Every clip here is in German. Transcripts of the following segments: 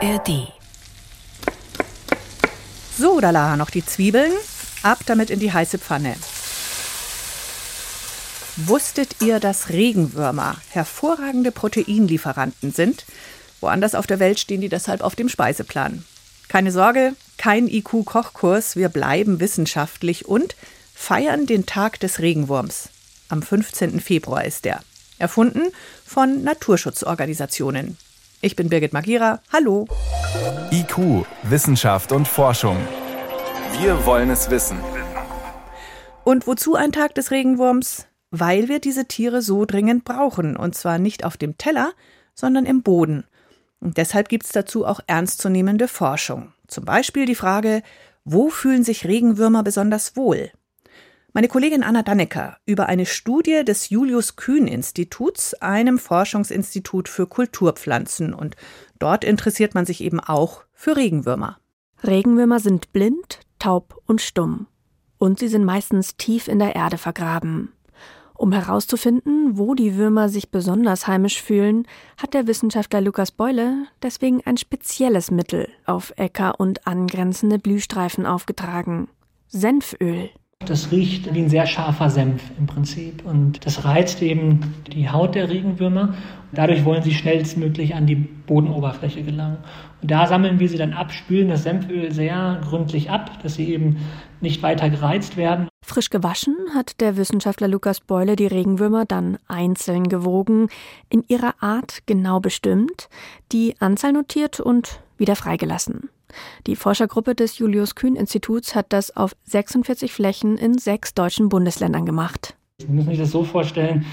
ARD. So, da noch die Zwiebeln. Ab damit in die heiße Pfanne. Wusstet ihr, dass Regenwürmer hervorragende Proteinlieferanten sind? Woanders auf der Welt stehen die deshalb auf dem Speiseplan. Keine Sorge, kein IQ-Kochkurs, wir bleiben wissenschaftlich und feiern den Tag des Regenwurms. Am 15. Februar ist der. Erfunden von Naturschutzorganisationen. Ich bin Birgit Magira. Hallo. IQ, Wissenschaft und Forschung. Wir wollen es wissen. Und wozu ein Tag des Regenwurms? Weil wir diese Tiere so dringend brauchen. Und zwar nicht auf dem Teller, sondern im Boden. Und deshalb gibt es dazu auch ernstzunehmende Forschung. Zum Beispiel die Frage, wo fühlen sich Regenwürmer besonders wohl? Meine Kollegin Anna Dannecker über eine Studie des Julius-Kühn-Instituts, einem Forschungsinstitut für Kulturpflanzen. Und dort interessiert man sich eben auch für Regenwürmer. Regenwürmer sind blind, taub und stumm. Und sie sind meistens tief in der Erde vergraben. Um herauszufinden, wo die Würmer sich besonders heimisch fühlen, hat der Wissenschaftler Lukas Boyle deswegen ein spezielles Mittel auf Äcker und angrenzende Blühstreifen aufgetragen: Senföl. Das riecht wie ein sehr scharfer Senf im Prinzip und das reizt eben die Haut der Regenwürmer. Dadurch wollen sie schnellstmöglich an die Bodenoberfläche gelangen. Und da sammeln wir sie dann ab, spülen das Senföl sehr gründlich ab, dass sie eben nicht weiter gereizt werden. Frisch gewaschen hat der Wissenschaftler Lukas Boyle die Regenwürmer dann einzeln gewogen, in ihrer Art genau bestimmt, die Anzahl notiert und wieder freigelassen. Die Forschergruppe des Julius-Kühn-Instituts hat das auf 46 Flächen in 6 deutschen Bundesländern gemacht. Sie müssen sich das so vorstellen,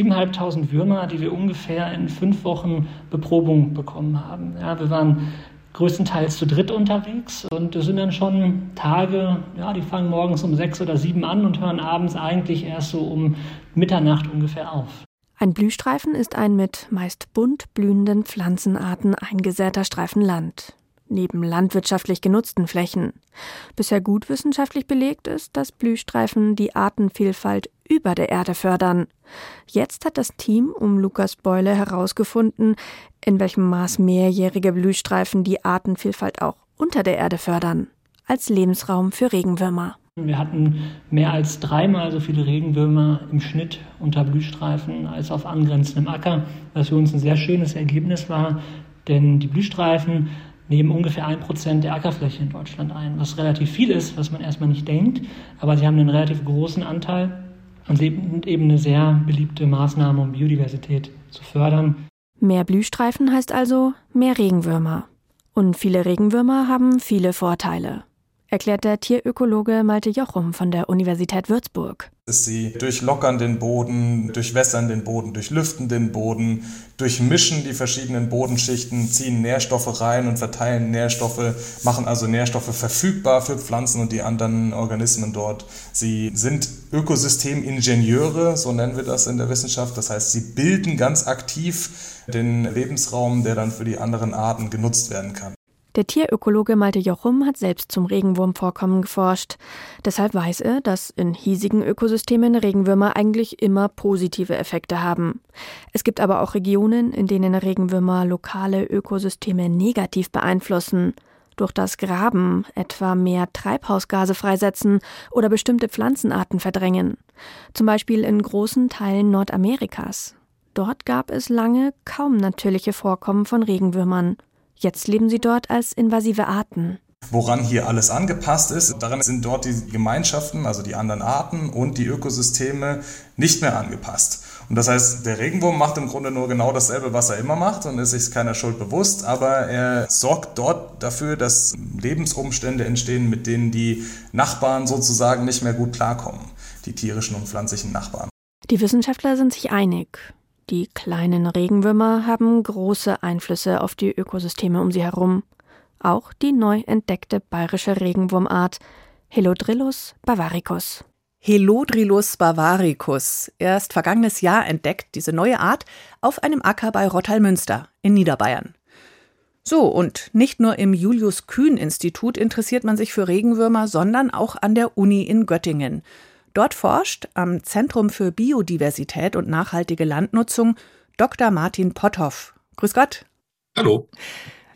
7.500 Würmer, die wir ungefähr in 5 Wochen Beprobung bekommen haben. Ja, wir waren größtenteils zu dritt unterwegs und das sind dann schon Tage, ja, die fangen morgens um 6 oder 7 an und hören abends eigentlich erst so um Mitternacht ungefähr auf. Ein Blühstreifen ist ein mit meist bunt blühenden Pflanzenarten eingesäter Streifen Land. Neben landwirtschaftlich genutzten Flächen. Bisher gut wissenschaftlich belegt ist, dass Blühstreifen die Artenvielfalt über der Erde fördern. Jetzt hat das Team um Lukas Boyle herausgefunden, in welchem Maß mehrjährige Blühstreifen die Artenvielfalt auch unter der Erde fördern, als Lebensraum für Regenwürmer. Wir hatten mehr als 3-mal so viele Regenwürmer im Schnitt unter Blühstreifen als auf angrenzendem Acker, was für uns ein sehr schönes Ergebnis war, denn die Blühstreifen nehmen ungefähr 1% der Ackerfläche in Deutschland ein, was relativ viel ist, was man erstmal nicht denkt, aber sie haben einen relativ großen Anteil und sind eben eine sehr beliebte Maßnahme, um Biodiversität zu fördern. Mehr Blühstreifen heißt also mehr Regenwürmer. Und viele Regenwürmer haben viele Vorteile, erklärt der Tierökologe Malte Jochum von der Universität Würzburg. Sie durchlockern den Boden, durchwässern den Boden, durchlüften den Boden, durchmischen die verschiedenen Bodenschichten, ziehen Nährstoffe rein und verteilen Nährstoffe, machen also Nährstoffe verfügbar für Pflanzen und die anderen Organismen dort. Sie sind Ökosystemingenieure, so nennen wir das in der Wissenschaft. Das heißt, sie bilden ganz aktiv den Lebensraum, der dann für die anderen Arten genutzt werden kann. Der Tierökologe Malte Jochum hat selbst zum Regenwurmvorkommen geforscht. Deshalb weiß er, dass in hiesigen Ökosystemen Regenwürmer eigentlich immer positive Effekte haben. Es gibt aber auch Regionen, in denen Regenwürmer lokale Ökosysteme negativ beeinflussen. Durch das Graben etwa mehr Treibhausgase freisetzen oder bestimmte Pflanzenarten verdrängen. Zum Beispiel in großen Teilen Nordamerikas. Dort gab es lange kaum natürliche Vorkommen von Regenwürmern. Jetzt leben sie dort als invasive Arten. Woran hier alles angepasst ist, daran sind dort die Gemeinschaften, also die anderen Arten und die Ökosysteme nicht mehr angepasst. Und das heißt, der Regenwurm macht im Grunde nur genau dasselbe, was er immer macht und ist sich keiner Schuld bewusst, aber er sorgt dort dafür, dass Lebensumstände entstehen, mit denen die Nachbarn sozusagen nicht mehr gut klarkommen, die tierischen und pflanzlichen Nachbarn. Die Wissenschaftler sind sich einig. Die kleinen Regenwürmer haben große Einflüsse auf die Ökosysteme um sie herum. Auch die neu entdeckte bayerische Regenwurmart Helodrillus bavaricus. Helodrillus bavaricus, erst vergangenes Jahr entdeckt, diese neue Art, auf einem Acker bei Rottalmünster in Niederbayern. So, und nicht nur im Julius-Kühn-Institut interessiert man sich für Regenwürmer, sondern auch an der Uni in Göttingen. Dort forscht am Zentrum für Biodiversität und nachhaltige Landnutzung Dr. Martin Potthoff. Grüß Gott. Hallo.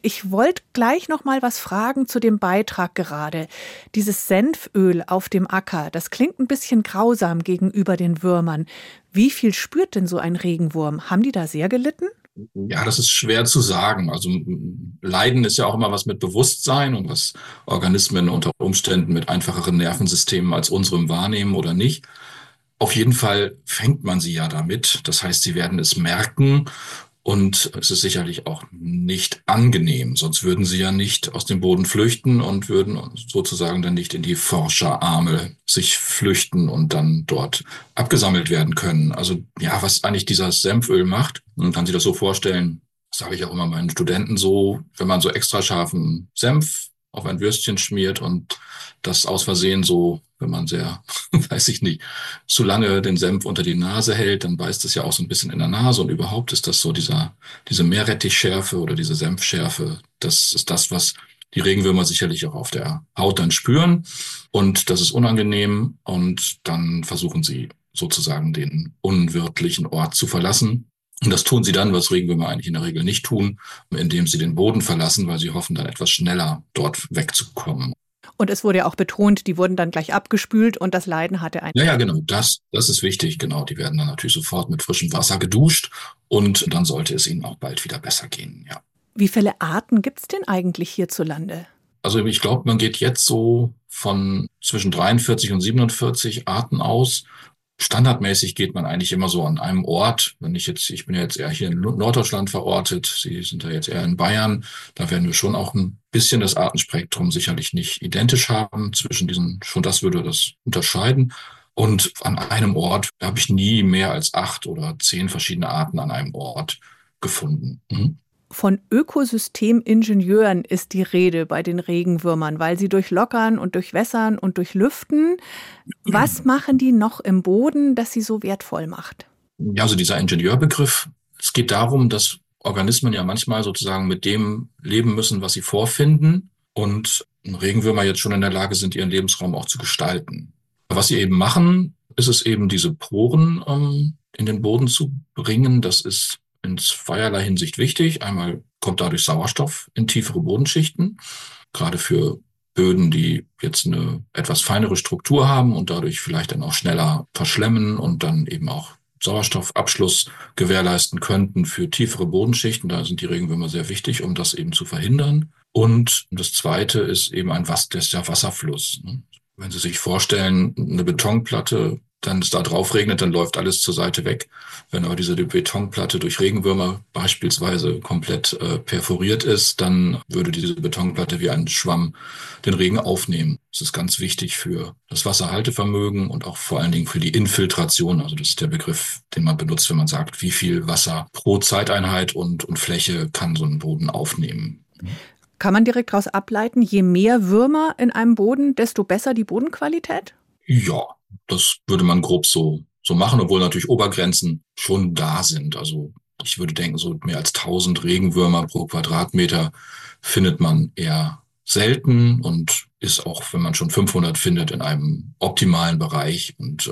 Ich wollte gleich noch mal was fragen zu dem Beitrag gerade. Dieses Senföl auf dem Acker, das klingt ein bisschen grausam gegenüber den Würmern. Wie viel spürt denn so ein Regenwurm? Haben die da sehr gelitten? Ja, das ist schwer zu sagen. Also Leiden ist ja auch immer was mit Bewusstsein und was Organismen unter Umständen mit einfacheren Nervensystemen als unserem wahrnehmen oder nicht. Auf jeden Fall fängt man sie ja damit. Das heißt, sie werden es merken und es ist sicherlich auch nicht angenehm. Sonst würden sie ja nicht aus dem Boden flüchten und würden sozusagen dann nicht in die Forscherarme sich flüchten und dann dort abgesammelt werden können. Also ja, was eigentlich dieses Senföl macht, man kann sich das so vorstellen, das sage ich auch immer meinen Studenten so, wenn man so extra scharfen Senf auf ein Würstchen schmiert und das aus Versehen so, wenn man sehr, weiß ich nicht, zu lange den Senf unter die Nase hält, dann beißt es ja auch so ein bisschen in der Nase und überhaupt ist das so diese Meerrettichschärfe oder diese Senfschärfe, das ist das, was die Regenwürmer sicherlich auch auf der Haut dann spüren und das ist unangenehm und dann versuchen sie sozusagen den unwirtlichen Ort zu verlassen. Und das tun sie dann, was Regenwürmer eigentlich in der Regel nicht tun, indem sie den Boden verlassen, weil sie hoffen, dann etwas schneller dort wegzukommen. Und es wurde ja auch betont, die wurden dann gleich abgespült und das Leiden hatte ein. Ja, genau, das ist wichtig, genau. Die werden dann natürlich sofort mit frischem Wasser geduscht und dann sollte es ihnen auch bald wieder besser gehen, ja. Wie viele Arten gibt es denn eigentlich hierzulande? Also ich glaube, man geht jetzt so von zwischen 43 und 47 Arten aus. Standardmäßig geht man eigentlich immer so an einem Ort. Ich bin ja jetzt eher hier in Norddeutschland verortet, Sie sind ja jetzt eher in Bayern. Da werden wir schon auch ein bisschen das Artenspektrum sicherlich nicht identisch haben zwischen diesen, schon das würde das unterscheiden. Und an einem Ort habe ich nie mehr als 8 oder 10 verschiedene Arten an einem Ort gefunden. Von Ökosystemingenieuren ist die Rede bei den Regenwürmern, weil sie durchlockern und durchwässern und durchlüften. Was machen die noch im Boden, das sie so wertvoll macht? Ja, also dieser Ingenieurbegriff, es geht darum, dass Organismen ja manchmal sozusagen mit dem leben müssen, was sie vorfinden und Regenwürmer jetzt schon in der Lage sind, ihren Lebensraum auch zu gestalten. Was sie eben machen, ist es eben, diese Poren in den Boden zu bringen. Das ist in zweierlei Hinsicht wichtig. Einmal kommt dadurch Sauerstoff in tiefere Bodenschichten, gerade für Böden, die jetzt eine etwas feinere Struktur haben und dadurch vielleicht dann auch schneller verschlemmen und dann eben auch Sauerstoffabschluss gewährleisten könnten für tiefere Bodenschichten. Da sind die Regenwürmer sehr wichtig, um das eben zu verhindern. Und das Zweite ist eben der Wasserfluss. Wenn Sie sich vorstellen, eine Betonplatte, dann es da drauf regnet, dann läuft alles zur Seite weg. Wenn aber diese Betonplatte durch Regenwürmer beispielsweise komplett perforiert ist, dann würde diese Betonplatte wie ein Schwamm den Regen aufnehmen. Das ist ganz wichtig für das Wasserhaltevermögen und auch vor allen Dingen für die Infiltration. Also das ist der Begriff, den man benutzt, wenn man sagt, wie viel Wasser pro Zeiteinheit und Fläche kann so ein Boden aufnehmen. Kann man direkt daraus ableiten, je mehr Würmer in einem Boden, desto besser die Bodenqualität? Ja, das würde man grob so machen, obwohl natürlich Obergrenzen schon da sind. Also ich würde denken, so mehr als 1000 Regenwürmer pro Quadratmeter findet man eher selten und ist auch, wenn man schon 500 findet, in einem optimalen Bereich. Und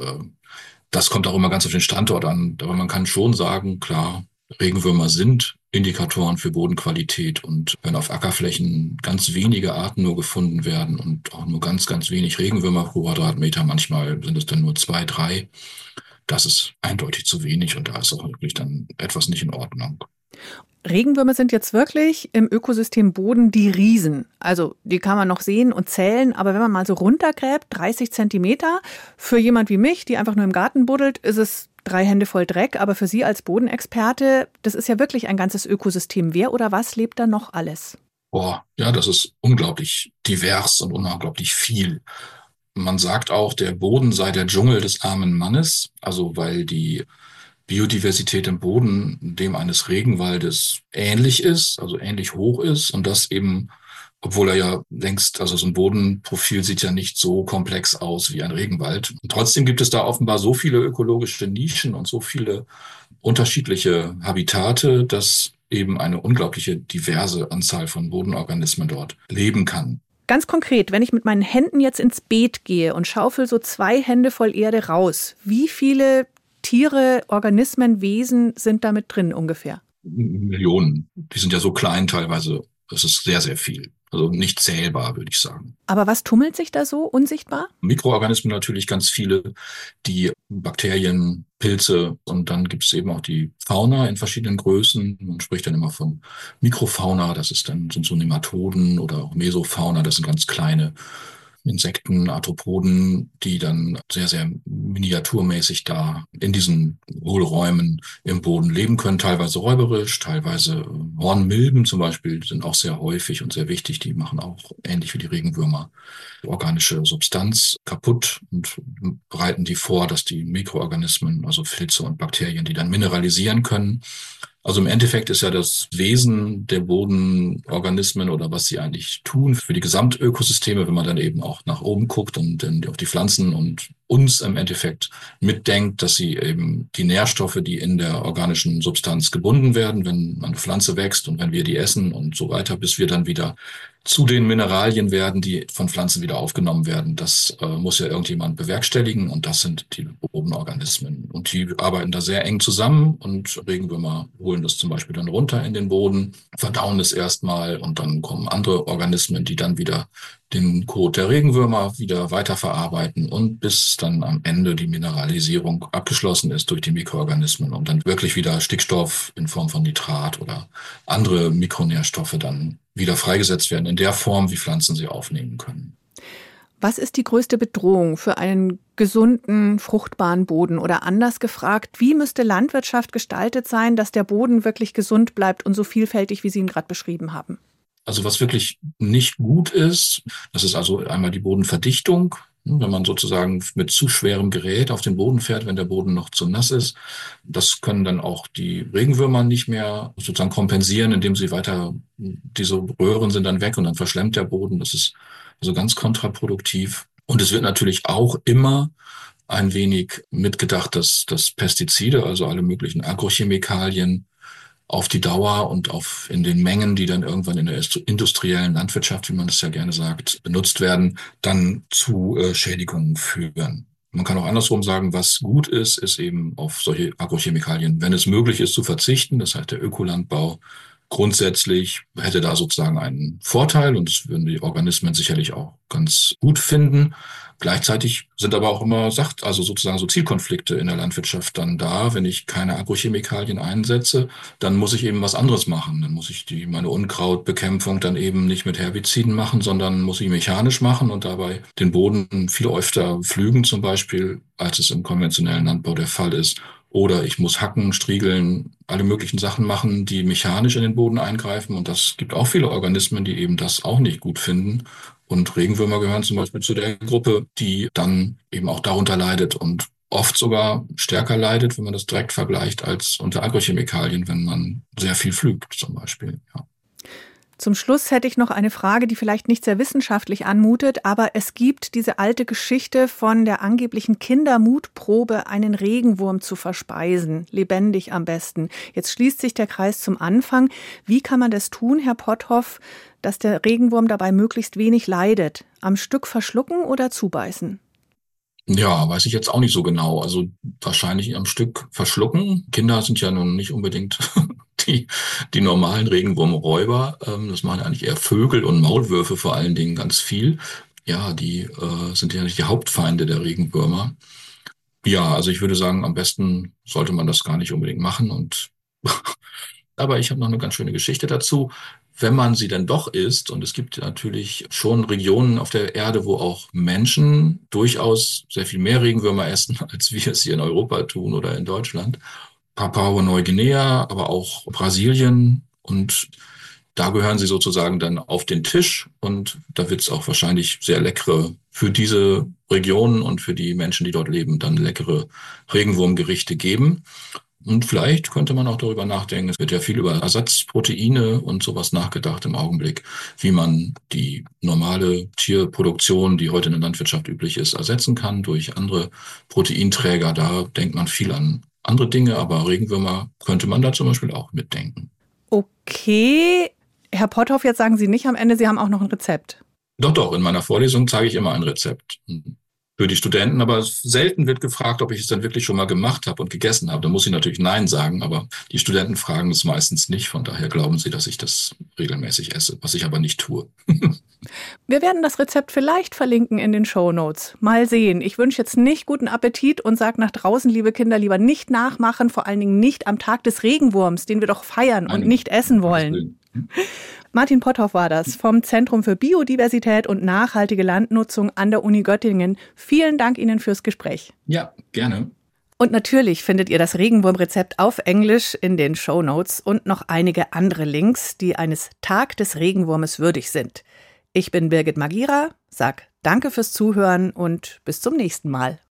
das kommt auch immer ganz auf den Standort an. Aber man kann schon sagen, klar, Regenwürmer sind Indikatoren für Bodenqualität und wenn auf Ackerflächen ganz wenige Arten nur gefunden werden und auch nur ganz, ganz wenig Regenwürmer pro Quadratmeter, manchmal sind es dann nur 2, 3, das ist eindeutig zu wenig und da ist auch wirklich dann etwas nicht in Ordnung. Regenwürmer sind jetzt wirklich im Ökosystem Boden die Riesen. Also die kann man noch sehen und zählen, aber wenn man mal so runtergräbt, 30 Zentimeter, für jemand wie mich, die einfach nur im Garten buddelt, ist es 3 Hände voll Dreck, aber für Sie als Bodenexperte, das ist ja wirklich ein ganzes Ökosystem. Wer oder was lebt da noch alles? Ja, das ist unglaublich divers und unglaublich viel. Man sagt auch, der Boden sei der Dschungel des armen Mannes, also weil die Biodiversität im Boden dem eines Regenwaldes ähnlich ist, also ähnlich hoch ist und das eben, obwohl er ja längst, also so ein Bodenprofil sieht ja nicht so komplex aus wie ein Regenwald. Und trotzdem gibt es da offenbar so viele ökologische Nischen und so viele unterschiedliche Habitate, dass eben eine unglaubliche diverse Anzahl von Bodenorganismen dort leben kann. Ganz konkret, wenn ich mit meinen Händen jetzt ins Beet gehe und schaufel so 2 Hände voll Erde raus, wie viele Tiere, Organismen, Wesen sind da mit drin ungefähr? Millionen. Die sind ja so klein teilweise. Das ist sehr, sehr viel. Also nicht zählbar, würde ich sagen. Aber was tummelt sich da so unsichtbar? Mikroorganismen natürlich ganz viele, die Bakterien, Pilze, und dann gibt es eben auch die Fauna in verschiedenen Größen. Man spricht dann immer von Mikrofauna, sind so Nematoden, oder auch Mesofauna, das sind ganz kleine Insekten, Arthropoden, die dann sehr, sehr miniaturmäßig da in diesen Hohlräumen im Boden leben können, teilweise räuberisch, teilweise Hornmilben zum Beispiel sind auch sehr häufig und sehr wichtig. Die machen auch, ähnlich wie die Regenwürmer, organische Substanz kaputt und bereiten die vor, dass die Mikroorganismen, also Pilze und Bakterien, die dann mineralisieren können. Also im Endeffekt ist ja das Wesen der Bodenorganismen oder was sie eigentlich tun für die Gesamtökosysteme, wenn man dann eben auch nach oben guckt und dann auf die Pflanzen und uns im Endeffekt mitdenkt, dass sie eben die Nährstoffe, die in der organischen Substanz gebunden werden, wenn eine Pflanze wächst und wenn wir die essen und so weiter, bis wir dann wieder zu den Mineralien werden, die von Pflanzen wieder aufgenommen werden. Das muss ja irgendjemand bewerkstelligen, und das sind die Bodenorganismen. Und die arbeiten da sehr eng zusammen, und Regenwürmer holen das zum Beispiel dann runter in den Boden, verdauen es erstmal, und dann kommen andere Organismen, die dann wieder den Kot der Regenwürmer wieder weiterverarbeiten, und bis dann am Ende die Mineralisierung abgeschlossen ist durch die Mikroorganismen und dann wirklich wieder Stickstoff in Form von Nitrat oder andere Mikronährstoffe dann wieder freigesetzt werden in der Form, wie Pflanzen sie aufnehmen können. Was ist die größte Bedrohung für einen gesunden, fruchtbaren Boden? Oder anders gefragt, wie müsste Landwirtschaft gestaltet sein, dass der Boden wirklich gesund bleibt und so vielfältig, wie Sie ihn gerade beschrieben haben? Also was wirklich nicht gut ist, das ist also einmal die Bodenverdichtung. Wenn man sozusagen mit zu schwerem Gerät auf den Boden fährt, wenn der Boden noch zu nass ist. Das können dann auch die Regenwürmer nicht mehr sozusagen kompensieren, indem sie weiter, diese Röhren sind dann weg und dann verschlemmt der Boden. Das ist also ganz kontraproduktiv. Und es wird natürlich auch immer ein wenig mitgedacht, dass Pestizide, also alle möglichen Agrochemikalien, auf die Dauer und in den Mengen, die dann irgendwann in der industriellen Landwirtschaft, wie man das ja gerne sagt, benutzt werden, dann zu Schädigungen führen. Man kann auch andersrum sagen, was gut ist, ist eben auf solche Agrochemikalien, wenn es möglich ist, zu verzichten. Das heißt, der Ökolandbau grundsätzlich hätte da sozusagen einen Vorteil, und das würden die Organismen sicherlich auch ganz gut finden. Gleichzeitig sind aber auch immer also sozusagen so Zielkonflikte in der Landwirtschaft dann da. Wenn ich keine Agrochemikalien einsetze, dann muss ich eben was anderes machen. Dann muss ich meine Unkrautbekämpfung dann eben nicht mit Herbiziden machen, sondern muss ich mechanisch machen und dabei den Boden viel öfter pflügen zum Beispiel, als es im konventionellen Landbau der Fall ist. Oder ich muss hacken, striegeln, alle möglichen Sachen machen, die mechanisch in den Boden eingreifen. Und das gibt auch viele Organismen, die eben das auch nicht gut finden. Und Regenwürmer gehören zum Beispiel zu der Gruppe, die dann eben auch darunter leidet und oft sogar stärker leidet, wenn man das direkt vergleicht, als unter Agrochemikalien, wenn man sehr viel pflügt zum Beispiel. Ja. Zum Schluss hätte ich noch eine Frage, die vielleicht nicht sehr wissenschaftlich anmutet, aber es gibt diese alte Geschichte von der angeblichen Kindermutprobe, einen Regenwurm zu verspeisen, lebendig am besten. Jetzt schließt sich der Kreis zum Anfang. Wie kann man das tun, Herr Potthoff, dass der Regenwurm dabei möglichst wenig leidet? Am Stück verschlucken oder zubeißen? Ja, weiß ich jetzt auch nicht so genau. Also wahrscheinlich am Stück verschlucken. Kinder sind ja nun nicht unbedingt die normalen Regenwurmräuber. Das machen eigentlich eher Vögel und Maulwürfe vor allen Dingen ganz viel. Ja, die sind ja nicht die Hauptfeinde der Regenwürmer. Ja, also ich würde sagen, am besten sollte man das gar nicht unbedingt machen. Aber ich habe noch eine ganz schöne Geschichte dazu. Wenn man sie denn doch isst, und es gibt natürlich schon Regionen auf der Erde, wo auch Menschen durchaus sehr viel mehr Regenwürmer essen, als wir es hier in Europa tun oder in Deutschland. Papua-Neuguinea, aber auch Brasilien, und da gehören sie sozusagen dann auf den Tisch, und da wird es auch wahrscheinlich sehr leckere, für diese Regionen und für die Menschen, die dort leben, dann leckere Regenwurmgerichte geben. Und vielleicht könnte man auch darüber nachdenken, es wird ja viel über Ersatzproteine und sowas nachgedacht im Augenblick, wie man die normale Tierproduktion, die heute in der Landwirtschaft üblich ist, ersetzen kann durch andere Proteinträger. Da denkt man viel an andere Dinge, aber Regenwürmer könnte man da zum Beispiel auch mitdenken. Okay, Herr Potthoff, jetzt sagen Sie nicht am Ende, Sie haben auch noch ein Rezept. Doch, in meiner Vorlesung zeige ich immer ein Rezept. für die Studenten, aber selten wird gefragt, ob ich es dann wirklich schon mal gemacht habe und gegessen habe. Da muss ich natürlich Nein sagen, aber die Studenten fragen es meistens nicht. Von daher glauben sie, dass ich das regelmäßig esse, was ich aber nicht tue. Wir werden das Rezept vielleicht verlinken in den Shownotes. Mal sehen. Ich wünsche jetzt nicht guten Appetit und sage nach draußen, liebe Kinder, lieber nicht nachmachen, vor allen Dingen nicht am Tag des Regenwurms, den wir doch feiern und nicht essen wollen. Martin Potthoff war das vom Zentrum für Biodiversität und nachhaltige Landnutzung an der Uni Göttingen. Vielen Dank Ihnen fürs Gespräch. Ja, gerne. Und natürlich findet ihr das Regenwurmrezept auf Englisch in den Shownotes und noch einige andere Links, die eines Tag des Regenwurmes würdig sind. Ich bin Birgit Magira, sag danke fürs Zuhören und bis zum nächsten Mal.